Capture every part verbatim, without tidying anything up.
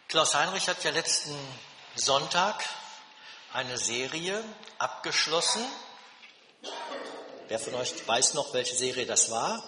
Klaus Heinrich hat ja letzten Sonntag eine Serie abgeschlossen. Wer von euch weiß noch, welche Serie das war?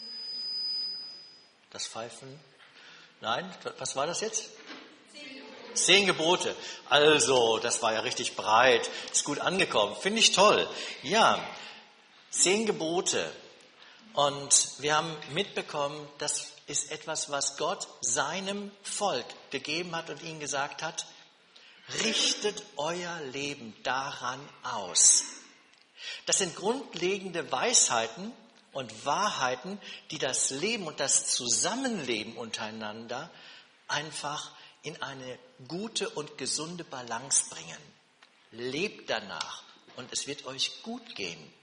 Das Pfeifen? Nein? Was war das jetzt? Zehn Gebote. Also, das war ja richtig breit. Ist gut angekommen. Finde ich toll. Ja, zehn Gebote. Und wir haben mitbekommen, das ist etwas, was Gott seinem Volk gegeben hat und ihnen gesagt hat, richtet euer Leben daran aus. Das sind grundlegende Weisheiten und Wahrheiten, die das Leben und das Zusammenleben untereinander einfach in eine gute und gesunde Balance bringen. Lebt danach und es wird euch gut gehen.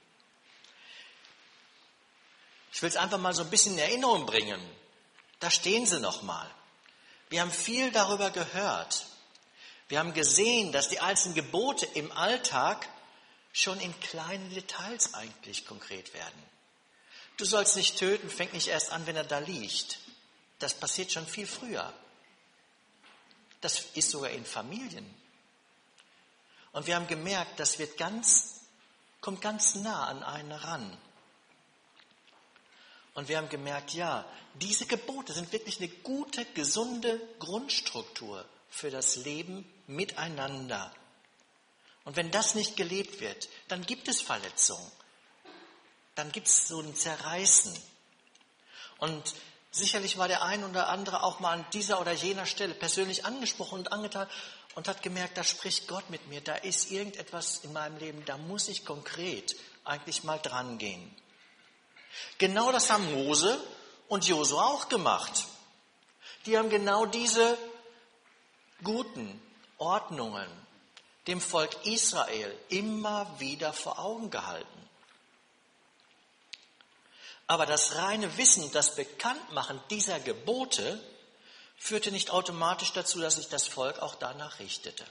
Ich will es einfach mal so ein bisschen in Erinnerung bringen. Da stehen sie nochmal. Wir haben viel darüber gehört. Wir haben gesehen, dass die einzelnen Gebote im Alltag schon in kleinen Details eigentlich konkret werden. Du sollst nicht töten, fängt nicht erst an, wenn er da liegt. Das passiert schon viel früher. Das ist sogar in Familien. Und wir haben gemerkt, das wird ganz, kommt ganz nah an einen ran. Und wir haben gemerkt, ja, diese Gebote sind wirklich eine gute, gesunde Grundstruktur für das Leben miteinander. Und wenn das nicht gelebt wird, dann gibt es Verletzungen. Dann gibt es so ein Zerreißen. Und sicherlich war der ein oder andere auch mal an dieser oder jener Stelle persönlich angesprochen und angetan und hat gemerkt, da spricht Gott mit mir, da ist irgendetwas in meinem Leben, da muss ich konkret eigentlich mal dran gehen. Genau das haben Mose und Josua auch gemacht. Die haben genau diese guten Ordnungen dem Volk Israel immer wieder vor Augen gehalten. Aber das reine Wissen, das Bekanntmachen dieser Gebote führte nicht automatisch dazu, dass sich das Volk auch danach richtete.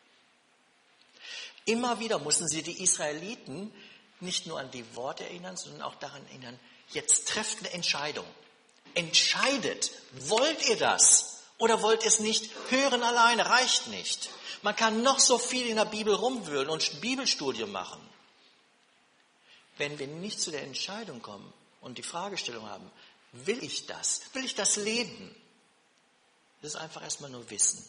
Immer wieder mussten sie die Israeliten nicht nur an die Worte erinnern, sondern auch daran erinnern, jetzt trefft eine Entscheidung. Entscheidet, wollt ihr das oder wollt ihr es nicht? Hören alleine reicht nicht. Man kann noch so viel in der Bibel rumwühlen und Bibelstudium machen. Wenn wir nicht zu der Entscheidung kommen und die Fragestellung haben, will ich das? Will ich das leben? Das ist einfach erstmal nur Wissen.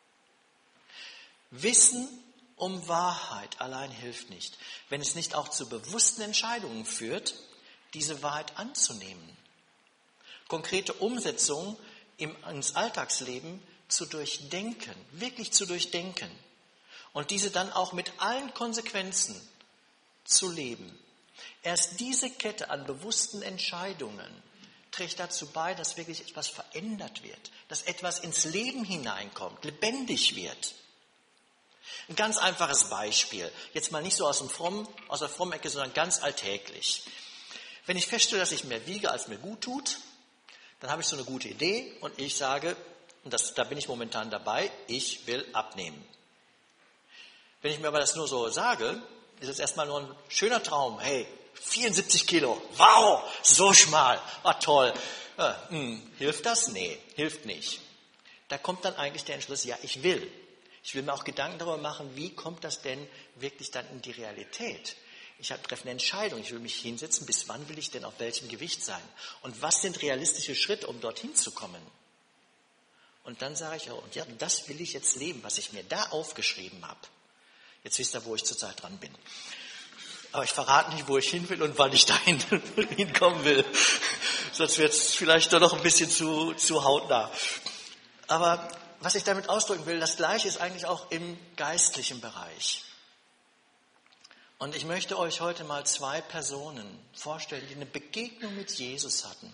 Wissen um Wahrheit allein hilft nicht, wenn es nicht auch zu bewussten Entscheidungen führt, diese Wahrheit anzunehmen. Konkrete Umsetzung im, ins Alltagsleben zu durchdenken, wirklich zu durchdenken und diese dann auch mit allen Konsequenzen zu leben. Erst diese Kette an bewussten Entscheidungen trägt dazu bei, dass wirklich etwas verändert wird, dass etwas ins Leben hineinkommt, lebendig wird. Ein ganz einfaches Beispiel, jetzt mal nicht so aus, dem Fromm, aus der Frommecke, sondern ganz alltäglich. Wenn ich feststelle, dass ich mehr wiege, als mir gut tut, dann habe ich so eine gute Idee und ich sage, und das, da bin ich momentan dabei, ich will abnehmen. Wenn ich mir aber das nur so sage, ist es erstmal nur ein schöner Traum. Hey, vierundsiebzig Kilo, wow, so schmal, ah toll. Ja, hm, hilft das? Nee, hilft nicht. Da kommt dann eigentlich der Entschluss, ja, ich will. Ich will mir auch Gedanken darüber machen, wie kommt das denn wirklich dann in die Realität? Ich treffe eine Entscheidung, ich will mich hinsetzen, bis wann will ich denn auf welchem Gewicht sein? Und was sind realistische Schritte, um dorthin zu kommen? Und dann sage ich, oh, und ja, das will ich jetzt leben, was ich mir da aufgeschrieben habe. Jetzt wisst ihr, wo ich zurzeit dran bin. Aber ich verrate nicht, wo ich hin will und wann ich dahin hinkommen will. Sonst wird es vielleicht doch noch ein bisschen zu, zu hautnah. Aber was ich damit ausdrücken will, das Gleiche ist eigentlich auch im geistlichen Bereich. Und ich möchte euch heute mal zwei Personen vorstellen, die eine Begegnung mit Jesus hatten,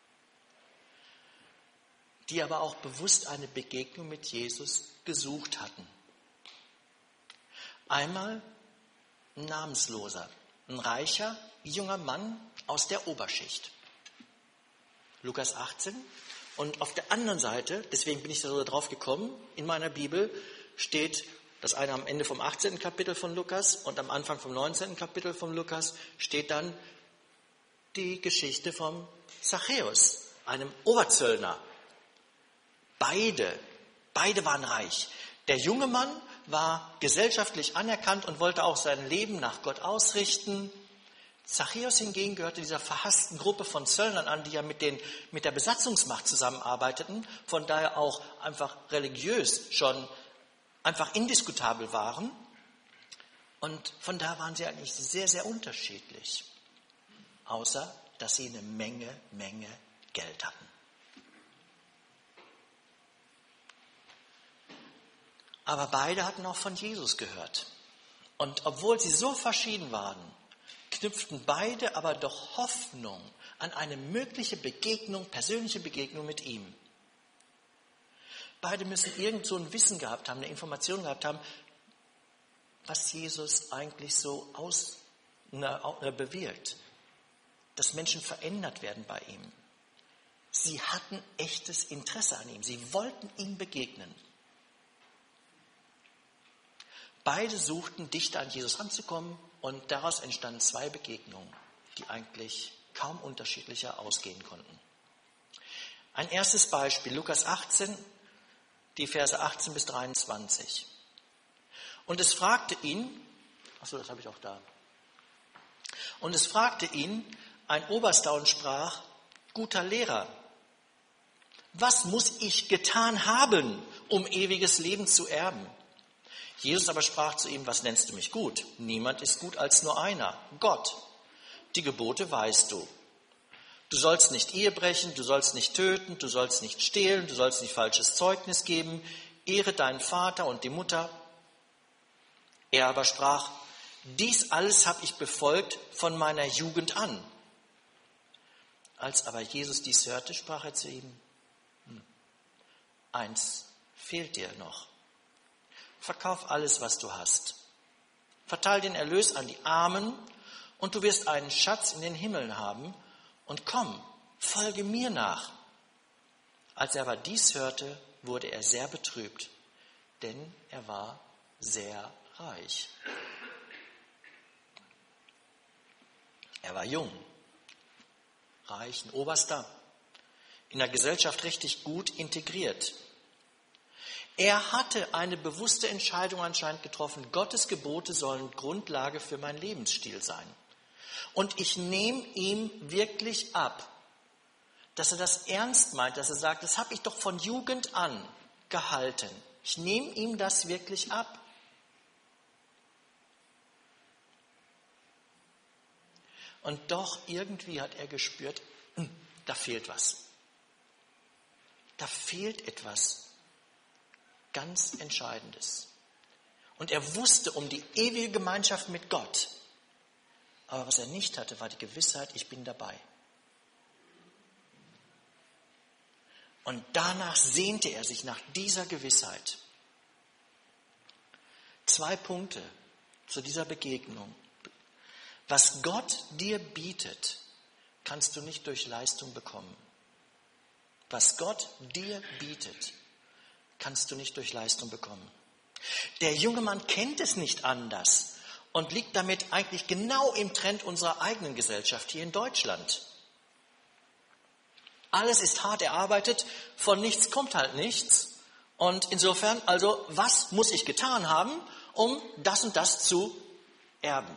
die aber auch bewusst eine Begegnung mit Jesus gesucht hatten. Einmal ein Namensloser, ein reicher, junger Mann aus der Oberschicht. Lukas achtzehn. Und auf der anderen Seite, deswegen bin ich da so drauf gekommen, in meiner Bibel steht das eine am Ende vom achtzehnten Kapitel von Lukas und am Anfang vom neunzehnten Kapitel von Lukas steht dann die Geschichte vom Zachäus, einem Oberzöllner. Beide Beide waren reich. Der junge Mann war gesellschaftlich anerkannt und wollte auch sein Leben nach Gott ausrichten. Zachäus hingegen gehörte dieser verhassten Gruppe von Zöllnern an, die ja mit, den, mit der Besatzungsmacht zusammenarbeiteten, von daher auch einfach religiös schon einfach indiskutabel waren. Und von da waren sie eigentlich sehr, sehr unterschiedlich. Außer, dass sie eine Menge, Menge Geld hatten. Aber beide hatten auch von Jesus gehört. Und obwohl sie so verschieden waren, knüpften beide aber doch Hoffnung an eine mögliche Begegnung, persönliche Begegnung mit ihm. Beide müssen irgend so ein Wissen gehabt haben, eine Information gehabt haben, was Jesus eigentlich so aus, na, bewirkt. Dass Menschen verändert werden bei ihm. Sie hatten echtes Interesse an ihm. Sie wollten ihm begegnen. Beide suchten, dichter an Jesus ranzukommen, und daraus entstanden zwei Begegnungen, die eigentlich kaum unterschiedlicher ausgehen konnten. Ein erstes Beispiel, Lukas achtzehn, die Verse achtzehn bis dreiundzwanzig. Und es fragte ihn, achso, das habe ich auch da. Und es fragte ihn ein Oberster und sprach: Guter Lehrer, was muss ich getan haben, um ewiges Leben zu erben? Jesus aber sprach zu ihm: Was nennst du mich gut? Niemand ist gut als nur einer, Gott. Die Gebote weißt du. Du sollst nicht Ehe brechen, du sollst nicht töten, du sollst nicht stehlen, du sollst nicht falsches Zeugnis geben, ehre deinen Vater und die Mutter. Er aber sprach: Dies alles habe ich befolgt von meiner Jugend an. Als aber Jesus dies hörte, sprach er zu ihm: hm, Eins fehlt dir noch. Verkauf alles, was du hast. Verteil den Erlös an die Armen, und du wirst einen Schatz in den Himmeln haben. Und komm, folge mir nach. Als er aber dies hörte, wurde er sehr betrübt, denn er war sehr reich. Er war jung, reich, ein Oberster, in der Gesellschaft richtig gut integriert. Er hatte eine bewusste Entscheidung anscheinend getroffen. Gottes Gebote sollen Grundlage für meinen Lebensstil sein. Und ich nehme ihm wirklich ab, dass er das ernst meint, dass er sagt, das habe ich doch von Jugend an gehalten. Ich nehme ihm das wirklich ab. Und doch irgendwie hat er gespürt, da fehlt was. Da fehlt etwas ganz Entscheidendes. Und er wusste um die ewige Gemeinschaft mit Gott. Aber was er nicht hatte, war die Gewissheit, ich bin dabei. Und danach sehnte er sich nach dieser Gewissheit. Zwei Punkte zu dieser Begegnung. Was Gott dir bietet, kannst du nicht durch Leistung bekommen. Was Gott dir bietet, kannst du nicht durch Leistung bekommen. Der junge Mann kennt es nicht anders und liegt damit eigentlich genau im Trend unserer eigenen Gesellschaft hier in Deutschland. Alles ist hart erarbeitet, von nichts kommt halt nichts. Und insofern, also, was muss ich getan haben, um das und das zu erben?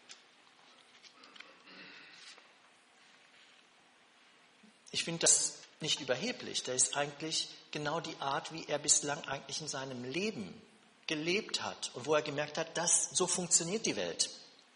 Ich finde das nicht überheblich. Das ist eigentlich genau die Art, wie er bislang eigentlich in seinem Leben gelebt hat und wo er gemerkt hat, dass so funktioniert die Welt.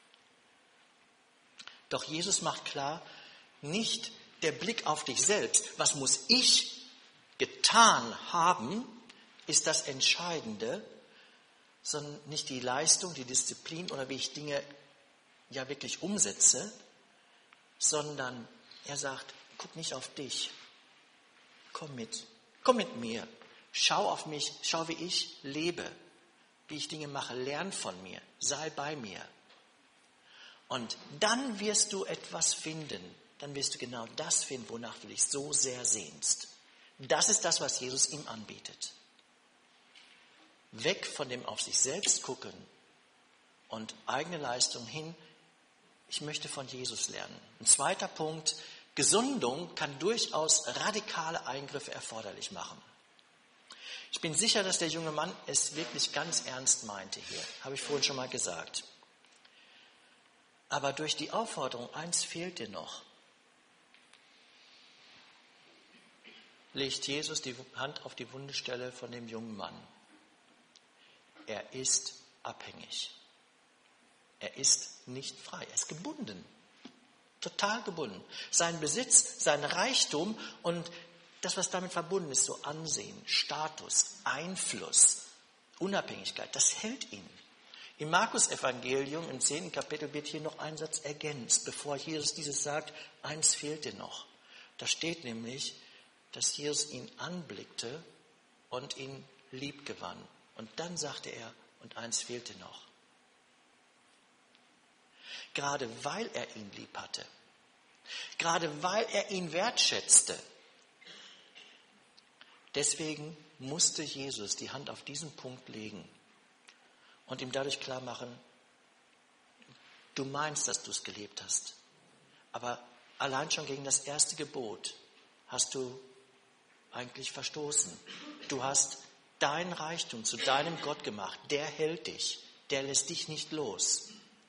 Doch Jesus macht klar, nicht der Blick auf dich selbst, was muss ich getan haben, ist das Entscheidende, sondern nicht die Leistung, die Disziplin oder wie ich Dinge ja wirklich umsetze, sondern er sagt, guck nicht auf dich, komm mit, komm mit mir, schau auf mich, schau wie ich lebe, wie ich Dinge mache, lern von mir, sei bei mir. Und dann wirst du etwas finden, dann wirst du genau das finden, wonach du dich so sehr sehnst. Das ist das, was Jesus ihm anbietet. Weg von dem auf sich selbst gucken und eigene Leistung hin, ich möchte von Jesus lernen. Ein zweiter Punkt, Gesundung kann durchaus radikale Eingriffe erforderlich machen. Ich bin sicher, dass der junge Mann es wirklich ganz ernst meinte hier. Habe ich vorhin schon mal gesagt. Aber durch die Aufforderung, eins fehlt dir noch, legt Jesus die Hand auf die Wundestelle von dem jungen Mann. Er ist abhängig. Er ist nicht frei. Er ist gebunden. Total gebunden. Sein Besitz, sein Reichtum und das, was damit verbunden ist, so Ansehen, Status, Einfluss, Unabhängigkeit, das hält ihn. Im Markus-Evangelium, im zehnten Kapitel, wird hier noch ein Satz ergänzt, bevor Jesus dieses sagt, eins fehlte noch. Da steht nämlich, dass Jesus ihn anblickte und ihn lieb gewann. Und dann sagte er, und eins fehlte noch. Gerade weil er ihn lieb hatte, gerade weil er ihn wertschätzte, deswegen musste Jesus die Hand auf diesen Punkt legen und ihm dadurch klar machen, du meinst, dass du es gelebt hast, aber allein schon gegen das erste Gebot hast du eigentlich verstoßen. Du hast dein Reichtum zu deinem Gott gemacht, der hält dich, der lässt dich nicht los.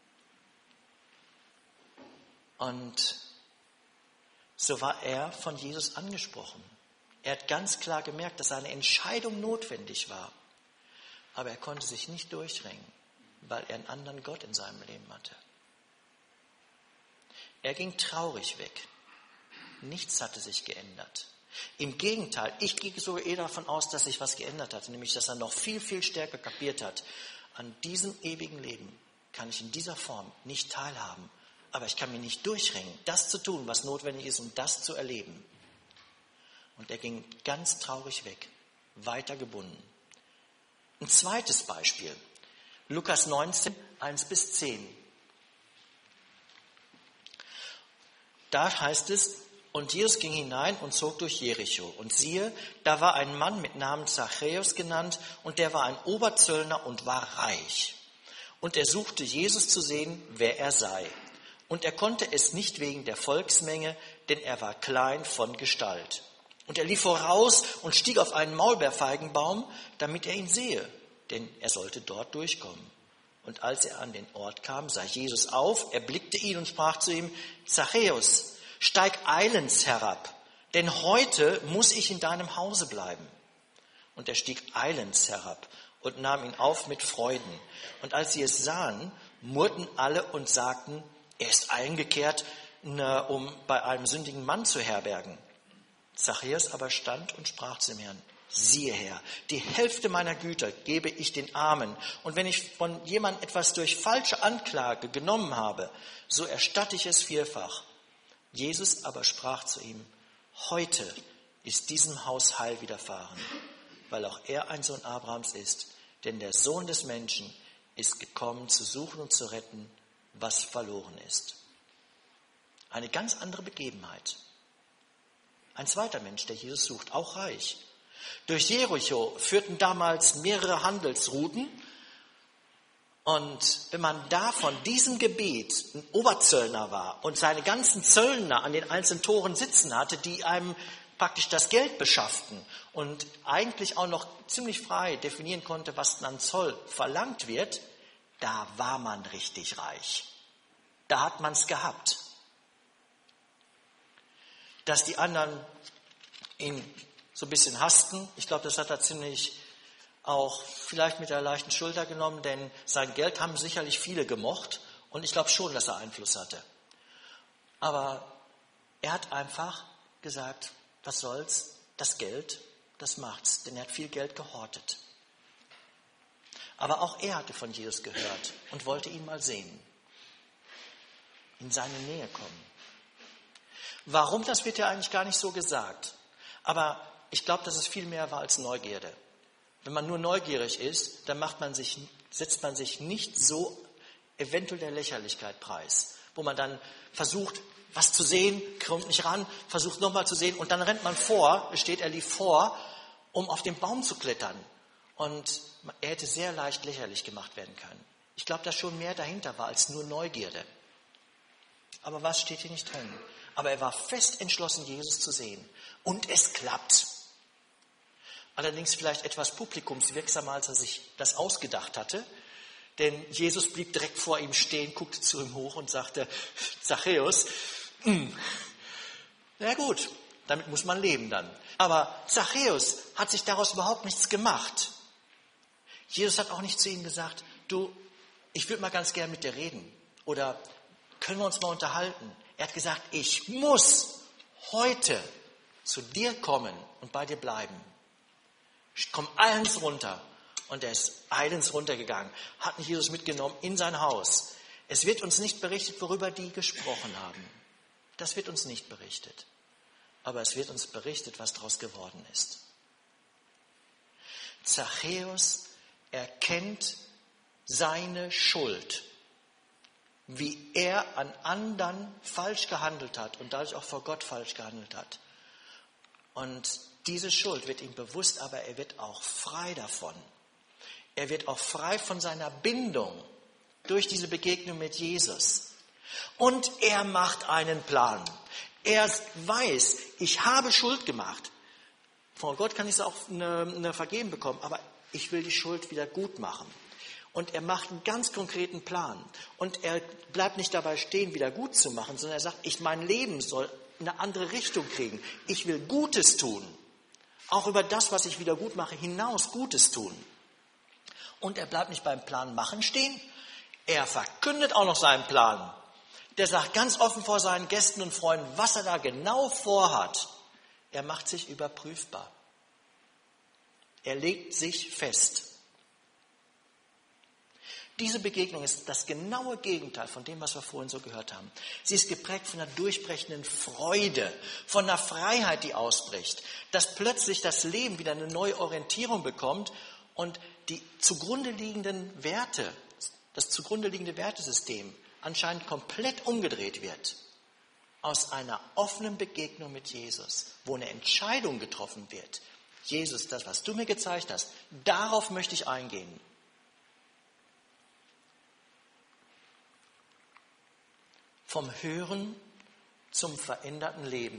Und so war er von Jesus angesprochen. Er hat ganz klar gemerkt, dass eine Entscheidung notwendig war. Aber er konnte sich nicht durchringen, weil er einen anderen Gott in seinem Leben hatte. Er ging traurig weg. Nichts hatte sich geändert. Im Gegenteil, ich gehe sogar eher davon aus, dass sich was geändert hat, nämlich dass er noch viel, viel stärker kapiert hat. An diesem ewigen Leben kann ich in dieser Form nicht teilhaben. Aber ich kann mich nicht durchringen, das zu tun, was notwendig ist, um das zu erleben. Und er ging ganz traurig weg, weiter gebunden. Ein zweites Beispiel, Lukas neunzehn, eins bis zehn. Da heißt es, und Jesus ging hinein und zog durch Jericho. Und siehe, da war ein Mann mit Namen Zachäus genannt, und der war ein Oberzöllner und war reich. Und er suchte Jesus zu sehen, wer er sei. Und er konnte es nicht wegen der Volksmenge, denn er war klein von Gestalt. Und er lief voraus und stieg auf einen Maulbeerfeigenbaum, damit er ihn sehe, denn er sollte dort durchkommen. Und als er an den Ort kam, sah Jesus auf, erblickte ihn und sprach zu ihm, Zachäus, steig eilends herab, denn heute muss ich in deinem Hause bleiben. Und er stieg eilends herab und nahm ihn auf mit Freuden. Und als sie es sahen, murrten alle und sagten, er ist eingekehrt, um bei einem sündigen Mann zu herbergen. Zachäus aber stand und sprach zum Herrn, siehe Herr, die Hälfte meiner Güter gebe ich den Armen. Und wenn ich von jemandem etwas durch falsche Anklage genommen habe, so erstatte ich es vierfach. Jesus aber sprach zu ihm, heute ist diesem Haus Heil widerfahren, weil auch er ein Sohn Abrahams ist. Denn der Sohn des Menschen ist gekommen, zu suchen und zu retten, was verloren ist. Eine ganz andere Begebenheit. Ein zweiter Mensch, der Jesus sucht, auch reich. Durch Jericho führten damals mehrere Handelsrouten. Und wenn man da von diesem Gebiet ein Oberzöllner war und seine ganzen Zöllner an den einzelnen Toren sitzen hatte, die einem praktisch das Geld beschafften und eigentlich auch noch ziemlich frei definieren konnte, was an Zoll verlangt wird, da war man richtig reich. Da hat man es gehabt. Dass die anderen ihn so ein bisschen hassten, ich glaube, das hat er ziemlich auch vielleicht mit der leichten Schulter genommen, denn sein Geld haben sicherlich viele gemocht und ich glaube schon, dass er Einfluss hatte. Aber er hat einfach gesagt, was soll's, das Geld, das macht's, denn er hat viel Geld gehortet. Aber auch er hatte von Jesus gehört und wollte ihn mal sehen, in seine Nähe kommen. Warum, das wird ja eigentlich gar nicht so gesagt. Aber ich glaube, dass es viel mehr war als Neugierde. Wenn man nur neugierig ist, dann macht man sich, setzt man sich nicht so eventuell der Lächerlichkeit preis, wo man dann versucht, was zu sehen, kommt nicht ran, versucht nochmal zu sehen und dann rennt man vor, steht er lief vor, um auf den Baum zu klettern. Und er hätte sehr leicht lächerlich gemacht werden können. Ich glaube, dass schon mehr dahinter war als nur Neugierde. Aber was steht hier nicht drin? Aber er war fest entschlossen, Jesus zu sehen. Und es klappt. Allerdings vielleicht etwas publikumswirksamer, als er sich das ausgedacht hatte. Denn Jesus blieb direkt vor ihm stehen, guckte zu ihm hoch und sagte, Zachäus, mh, na gut, damit muss man leben dann. Aber Zachäus hat sich daraus überhaupt nichts gemacht. Jesus hat auch nicht zu ihm gesagt, du, ich würde mal ganz gern mit dir reden. Oder können wir uns mal unterhalten? Er hat gesagt, ich muss heute zu dir kommen und bei dir bleiben. Ich komme eilends runter. Und er ist eilends runtergegangen, hat Jesus mitgenommen in sein Haus. Es wird uns nicht berichtet, worüber die gesprochen haben. Das wird uns nicht berichtet. Aber es wird uns berichtet, was daraus geworden ist. Zachäus erkennt seine Schuld, wie er an anderen falsch gehandelt hat und dadurch auch vor Gott falsch gehandelt hat. Und diese Schuld wird ihm bewusst, aber er wird auch frei davon. Er wird auch frei von seiner Bindung durch diese Begegnung mit Jesus. Und er macht einen Plan. Er weiß, ich habe Schuld gemacht. Vor Gott kann ich es auch eine, eine vergeben bekommen, aber ich will die Schuld wieder gut machen. Und er macht einen ganz konkreten Plan. Und er bleibt nicht dabei stehen, wieder gut zu machen, sondern er sagt, ich, mein Leben soll eine andere Richtung kriegen. Ich will Gutes tun. Auch über das, was ich wieder gut mache, hinaus Gutes tun. Und er bleibt nicht beim Plan machen stehen. Er verkündet auch noch seinen Plan. Der sagt ganz offen vor seinen Gästen und Freunden, was er da genau vorhat. Er macht sich überprüfbar. Er legt sich fest. Diese Begegnung ist das genaue Gegenteil von dem, was wir vorhin so gehört haben. Sie ist geprägt von einer durchbrechenden Freude, von einer Freiheit, die ausbricht, dass plötzlich das Leben wieder eine neue Orientierung bekommt und die zugrunde liegenden Werte, das zugrunde liegende Wertesystem anscheinend komplett umgedreht wird. Aus einer offenen Begegnung mit Jesus, wo eine Entscheidung getroffen wird. Jesus, das, was du mir gezeigt hast, darauf möchte ich eingehen. Vom Hören zum veränderten Leben.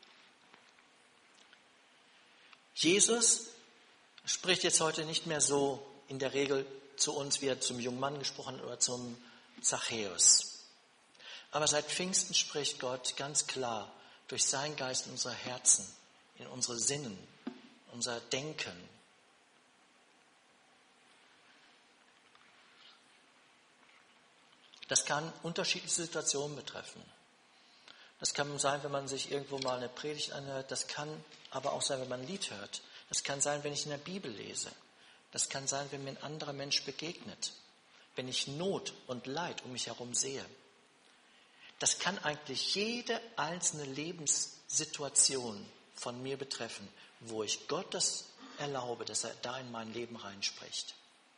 Jesus spricht jetzt heute nicht mehr so in der Regel zu uns, wie er zum jungen Mann gesprochen hat oder zum Zachäus. Aber seit Pfingsten spricht Gott ganz klar durch seinen Geist in unsere Herzen, in unsere Sinnen, unser Denken. Das kann unterschiedliche Situationen betreffen. Das kann sein, wenn man sich irgendwo mal eine Predigt anhört. Das kann aber auch sein, wenn man ein Lied hört. Das kann sein, wenn ich in der Bibel lese. Das kann sein, wenn mir ein anderer Mensch begegnet. Wenn ich Not und Leid um mich herum sehe. Das kann eigentlich jede einzelne Lebenssituation von mir betreffen, wo ich Gott das erlaube, dass er da in mein Leben reinspricht.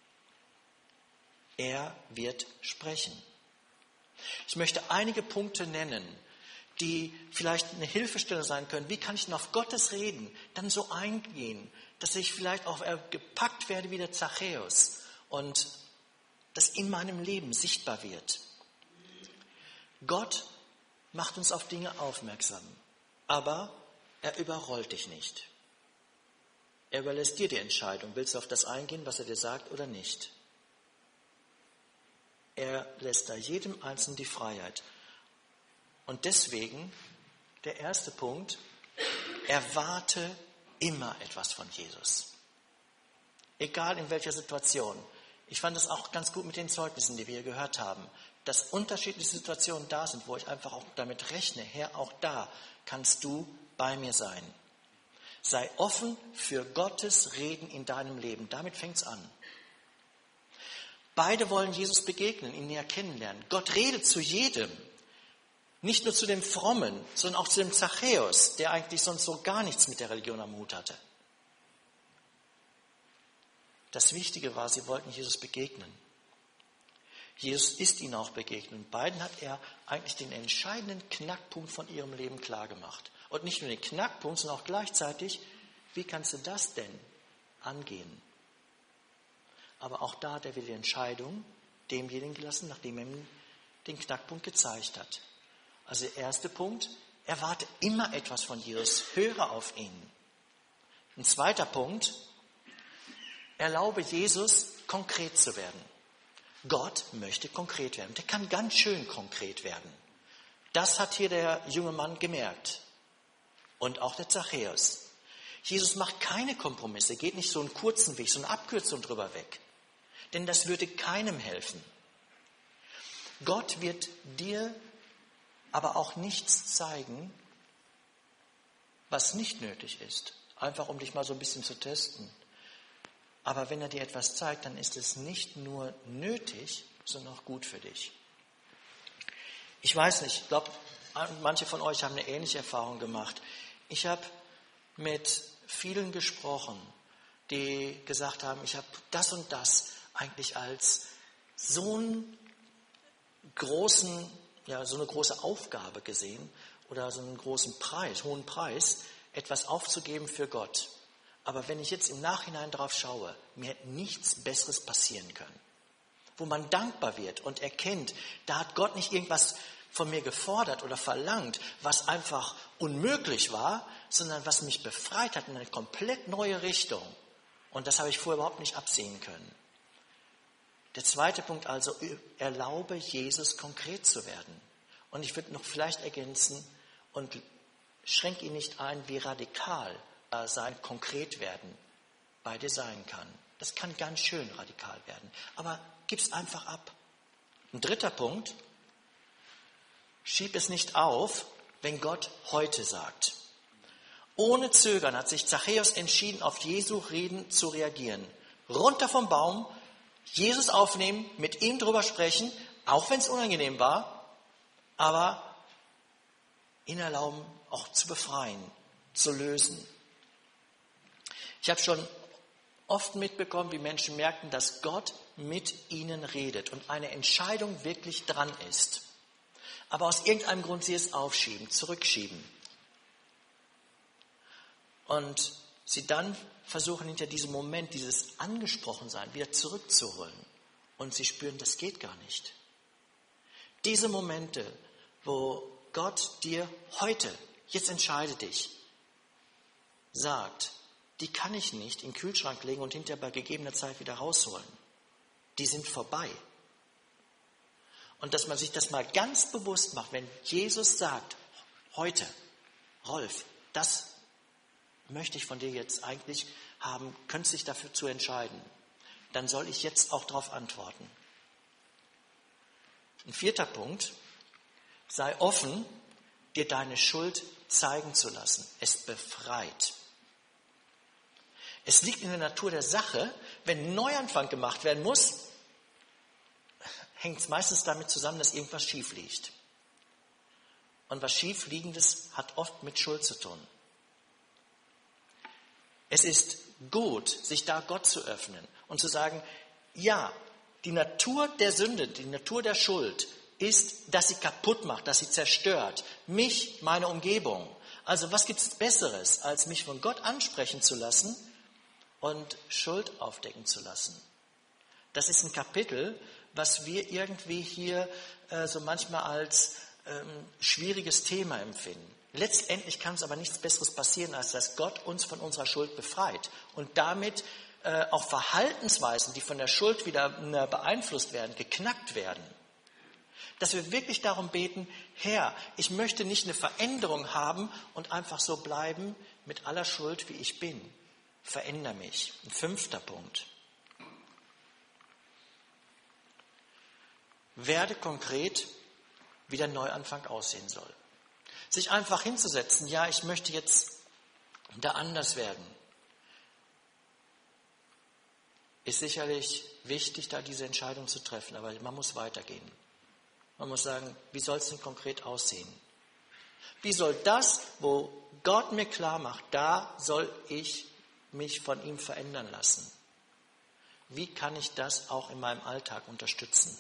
Er wird sprechen. Ich möchte einige Punkte nennen, die vielleicht eine Hilfestellung sein können. Wie kann ich denn auf Gottes Reden dann so eingehen, dass ich vielleicht auch gepackt werde wie der Zachäus und das in meinem Leben sichtbar wird. Gott macht uns auf Dinge aufmerksam, aber er überrollt dich nicht. Er überlässt dir die Entscheidung, willst du auf das eingehen, was er dir sagt oder nicht. Er lässt da jedem Einzelnen die Freiheit. Und deswegen, der erste Punkt, erwarte immer etwas von Jesus. Egal in welcher Situation. Ich fand es auch ganz gut mit den Zeugnissen, die wir hier gehört haben, dass unterschiedliche Situationen da sind, wo ich einfach auch damit rechne, Herr, auch da kannst du bei mir sein. Sei offen für Gottes Reden in deinem Leben. Damit fängt es an. Beide wollen Jesus begegnen, ihn näher kennenlernen. Gott redet zu jedem. Nicht nur zu dem Frommen, sondern auch zu dem Zachäus, der eigentlich sonst so gar nichts mit der Religion am Hut hatte. Das Wichtige war, sie wollten Jesus begegnen. Jesus ist ihnen auch begegnet. Und beiden hat er eigentlich den entscheidenden Knackpunkt von ihrem Leben klargemacht. Und nicht nur den Knackpunkt, sondern auch gleichzeitig, wie kannst du das denn angehen? Aber auch da hat er wieder die Entscheidung demjenigen gelassen, nachdem er ihm den Knackpunkt gezeigt hat. Also der erste Punkt, erwarte immer etwas von Jesus, höre auf ihn. Ein zweiter Punkt, erlaube Jesus, konkret zu werden. Gott möchte konkret werden. Der kann ganz schön konkret werden. Das hat hier der junge Mann gemerkt. Und auch der Zachäus. Jesus macht keine Kompromisse, geht nicht so einen kurzen Weg, so eine Abkürzung drüber weg. Denn das würde keinem helfen. Gott wird dir aber auch nichts zeigen, was nicht nötig ist. Einfach um dich mal so ein bisschen zu testen. Aber wenn er dir etwas zeigt, dann ist es nicht nur nötig, sondern auch gut für dich. Ich weiß nicht, ich glaube, manche von euch haben eine ähnliche Erfahrung gemacht. Ich habe mit vielen gesprochen, die gesagt haben, ich habe das und das eigentlich als so einen großen, ja, so eine große Aufgabe gesehen oder so einen großen Preis, hohen Preis, etwas aufzugeben für Gott. Aber wenn ich jetzt im Nachhinein drauf schaue, mir hätte nichts Besseres passieren können. Wo man dankbar wird und erkennt, da hat Gott nicht irgendwas von mir gefordert oder verlangt, was einfach unmöglich war, sondern was mich befreit hat in eine komplett neue Richtung. Und das habe ich vorher überhaupt nicht absehen können. Der zweite Punkt also, erlaube Jesus konkret zu werden. Und ich würde noch vielleicht ergänzen und schränke ihn nicht ein, wie radikal sein konkret werden bei dir sein kann. Das kann ganz schön radikal werden. Aber gib es einfach ab. Ein dritter Punkt, schieb es nicht auf, wenn Gott heute sagt. Ohne Zögern hat sich Zachäus entschieden, auf Jesu Reden zu reagieren. Runter vom Baum, Jesus aufnehmen, mit ihm drüber sprechen, auch wenn es unangenehm war, aber ihn erlauben, auch zu befreien, zu lösen. Ich habe schon oft mitbekommen, wie Menschen merken, dass Gott mit ihnen redet und eine Entscheidung wirklich dran ist. Aber aus irgendeinem Grund sie es aufschieben, zurückschieben. Und sie dann versuchen, hinter diesem Moment, dieses Angesprochensein wieder zurückzuholen. Und sie spüren, das geht gar nicht. Diese Momente, wo Gott dir heute, jetzt entscheide dich, sagt, die kann ich nicht in den Kühlschrank legen und hinterher bei gegebener Zeit wieder rausholen. Die sind vorbei. Und dass man sich das mal ganz bewusst macht, wenn Jesus sagt, heute, Rolf, das möchte ich von dir jetzt eigentlich haben, könntest dich dafür zu entscheiden, dann soll ich jetzt auch darauf antworten. Ein vierter Punkt, sei offen, dir deine Schuld zeigen zu lassen. Es befreit. Es liegt in der Natur der Sache, wenn ein Neuanfang gemacht werden muss, hängt es meistens damit zusammen, dass irgendwas schief liegt. Und was Schiefliegendes hat oft mit Schuld zu tun. Es ist gut, sich da Gott zu öffnen und zu sagen, ja, die Natur der Sünde, die Natur der Schuld ist, dass sie kaputt macht, dass sie zerstört. Mich, meine Umgebung. Also was gibt es Besseres, als mich von Gott ansprechen zu lassen und Schuld aufdecken zu lassen? Das ist ein Kapitel, was wir irgendwie hier äh, so manchmal als ähm, schwieriges Thema empfinden. Letztendlich kann es aber nichts Besseres passieren, als dass Gott uns von unserer Schuld befreit und damit äh, auch Verhaltensweisen, die von der Schuld wieder äh, beeinflusst werden, geknackt werden. Dass wir wirklich darum beten, Herr, ich möchte nicht eine Veränderung haben und einfach so bleiben mit aller Schuld, wie ich bin. Veränder mich. Ein fünfter Punkt. Werde konkret, wie der Neuanfang aussehen soll. Sich einfach hinzusetzen, ja, ich möchte jetzt da anders werden, ist sicherlich wichtig, da diese Entscheidung zu treffen, aber man muss weitergehen. Man muss sagen, wie soll es denn konkret aussehen? Wie soll das, wo Gott mir klar macht, da soll ich mich von ihm verändern lassen? Wie kann ich das auch in meinem Alltag unterstützen?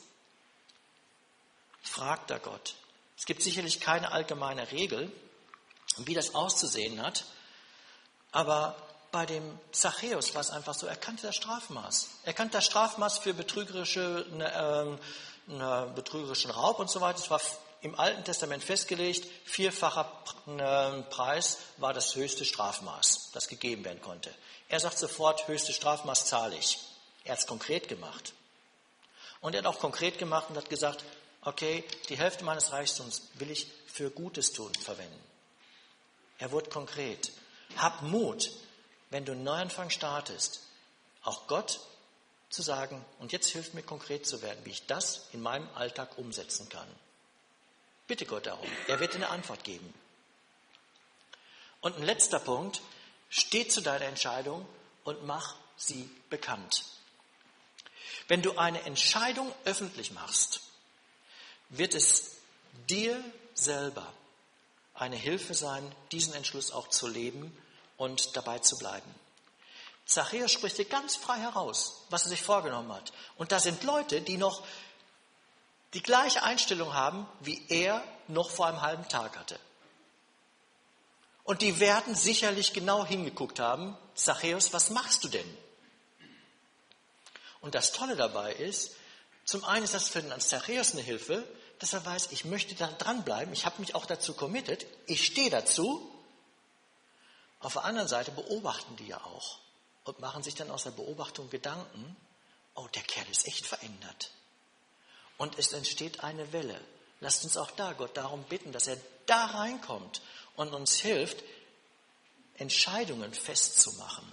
Fragt da Gott. Es gibt sicherlich keine allgemeine Regel, wie das auszusehen hat, aber bei dem Zachäus war es einfach so, er kannte das Strafmaß. Er kannte das Strafmaß für betrügerische, ne, äh, ne, betrügerischen Raub und so weiter. Es war im Alten Testament festgelegt, vierfacher Preis war das höchste Strafmaß, das gegeben werden konnte. Er sagt sofort, höchste Strafmaß zahle ich. Er hat es konkret gemacht. Und er hat auch konkret gemacht und hat gesagt, okay, die Hälfte meines Reichtums will ich für Gutes tun verwenden. Er wurde konkret. Hab Mut, wenn du einen Neuanfang startest, auch Gott zu sagen, und jetzt hilft mir konkret zu werden, wie ich das in meinem Alltag umsetzen kann. Bitte Gott darum. Er wird dir eine Antwort geben. Und ein letzter Punkt, steh zu deiner Entscheidung und mach sie bekannt. Wenn du eine Entscheidung öffentlich machst, wird es dir selber eine Hilfe sein, diesen Entschluss auch zu leben und dabei zu bleiben. Zachäus spricht dir ganz frei heraus, was er sich vorgenommen hat. Und da sind Leute, die noch die gleiche Einstellung haben, wie er noch vor einem halben Tag hatte. Und die werden sicherlich genau hingeguckt haben, Zachäus, was machst du denn? Und das Tolle dabei ist, zum einen ist das für den Zachäus eine Hilfe, dass er weiß, ich möchte da dranbleiben, ich habe mich auch dazu committed, ich stehe dazu. Auf der anderen Seite beobachten die ja auch und machen sich dann aus der Beobachtung Gedanken, oh, der Kerl ist echt verändert. Und es entsteht eine Welle. Lasst uns auch da Gott darum bitten, dass er da reinkommt und uns hilft, Entscheidungen festzumachen.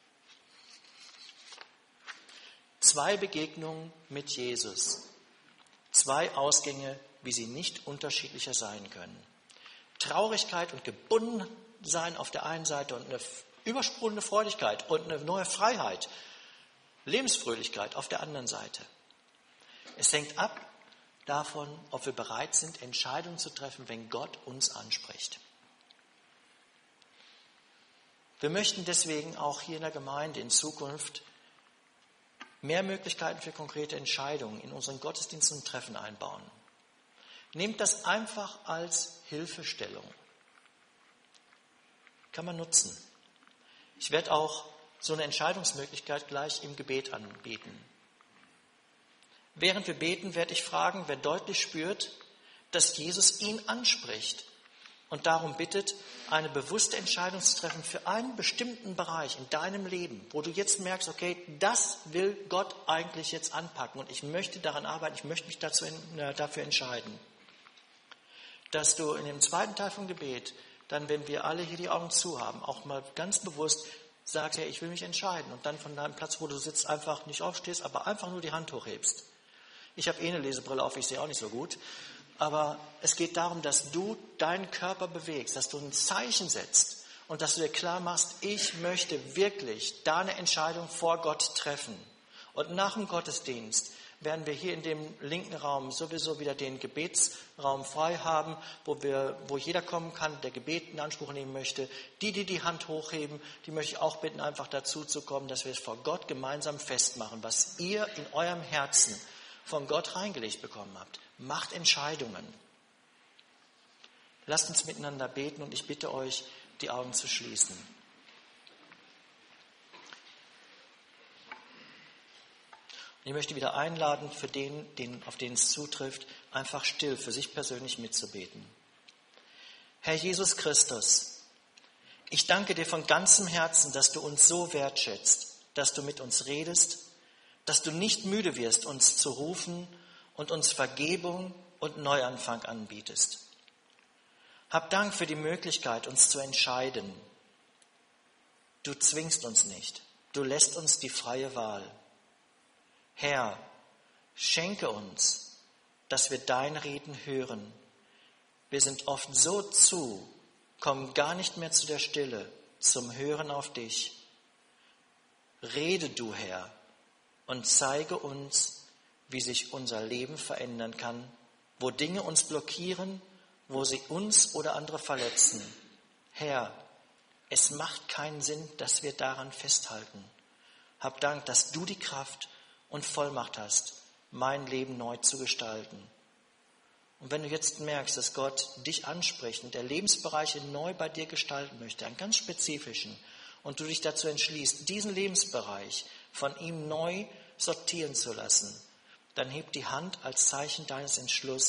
Zwei Begegnungen mit Jesus. Zwei Ausgänge, wie sie nicht unterschiedlicher sein können. Traurigkeit und Gebundensein auf der einen Seite und eine übersprudelnde Freudigkeit und eine neue Freiheit, Lebensfröhlichkeit auf der anderen Seite. Es hängt ab davon, ob wir bereit sind, Entscheidungen zu treffen, wenn Gott uns anspricht. Wir möchten deswegen auch hier in der Gemeinde in Zukunft mehr Möglichkeiten für konkrete Entscheidungen in unseren Gottesdiensten und Treffen einbauen. Nehmt das einfach als Hilfestellung. Kann man nutzen. Ich werde auch so eine Entscheidungsmöglichkeit gleich im Gebet anbieten. Während wir beten, werde ich fragen, wer deutlich spürt, dass Jesus ihn anspricht und darum bittet, eine bewusste Entscheidung zu treffen für einen bestimmten Bereich in deinem Leben, wo du jetzt merkst, okay, das will Gott eigentlich jetzt anpacken und ich möchte daran arbeiten, ich möchte mich dazu, dafür entscheiden. Dass du in dem zweiten Teil vom Gebet, dann, wenn wir alle hier die Augen zu haben, auch mal ganz bewusst sagst, hey, ich will mich entscheiden und dann von deinem Platz, wo du sitzt, einfach nicht aufstehst, aber einfach nur die Hand hochhebst. Ich habe eh eine Lesebrille auf, ich sehe auch nicht so gut. Aber es geht darum, dass du deinen Körper bewegst, dass du ein Zeichen setzt und dass du dir klar machst, ich möchte wirklich deine Entscheidung vor Gott treffen. Und nach dem Gottesdienst werden wir hier in dem linken Raum sowieso wieder den Gebetsraum frei haben, wo, wir, wo jeder kommen kann, der Gebet in Anspruch nehmen möchte. Die, die die Hand hochheben, die möchte ich auch bitten, einfach dazu zu kommen, dass wir es vor Gott gemeinsam festmachen, was ihr in eurem Herzen von Gott reingelegt bekommen habt. Macht Entscheidungen. Lasst uns miteinander beten und ich bitte euch, die Augen zu schließen. Und ich möchte wieder einladen, für den, den, auf den es zutrifft, einfach still für sich persönlich mitzubeten. Herr Jesus Christus, ich danke dir von ganzem Herzen, dass du uns so wertschätzt, dass du mit uns redest, dass du nicht müde wirst, uns zu rufen und uns Vergebung und Neuanfang anbietest. Hab Dank für die Möglichkeit, uns zu entscheiden. Du zwingst uns nicht, du lässt uns die freie Wahl. Herr, schenke uns, dass wir dein Reden hören. Wir sind oft so zu, kommen gar nicht mehr zu der Stille, zum Hören auf dich. Rede du, Herr, und zeige uns, wie sich unser Leben verändern kann, wo Dinge uns blockieren, wo sie uns oder andere verletzen. Herr, es macht keinen Sinn, dass wir daran festhalten. Hab Dank, dass du die Kraft und Vollmacht hast, mein Leben neu zu gestalten. Und wenn du jetzt merkst, dass Gott dich anspricht und der Lebensbereiche neu bei dir gestalten möchte, einen ganz spezifischen, und du dich dazu entschließt, diesen Lebensbereich von ihm neu sortieren zu lassen, dann heb die Hand als Zeichen deines Entschlusses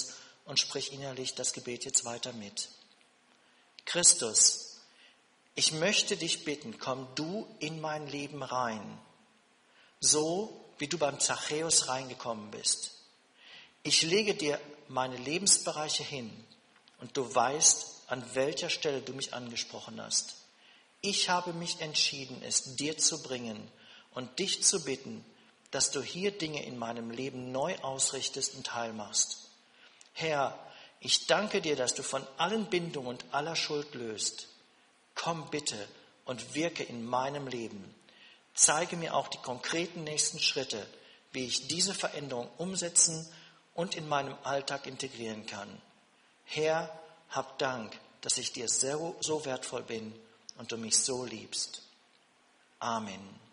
und sprich innerlich das Gebet jetzt weiter mit. Christus, ich möchte dich bitten, komm du in mein Leben rein, so wie du beim Zachäus reingekommen bist. Ich lege dir meine Lebensbereiche hin und du weißt, an welcher Stelle du mich angesprochen hast. Ich habe mich entschieden, es dir zu bringen und dich zu bitten, dass du hier Dinge in meinem Leben neu ausrichtest und heil machst. Herr, ich danke dir, dass du von allen Bindungen und aller Schuld löst. Komm bitte und wirke in meinem Leben. Zeige mir auch die konkreten nächsten Schritte, wie ich diese Veränderung umsetzen und in meinem Alltag integrieren kann. Herr, hab Dank, dass ich dir so, so wertvoll bin und du mich so liebst. Amen.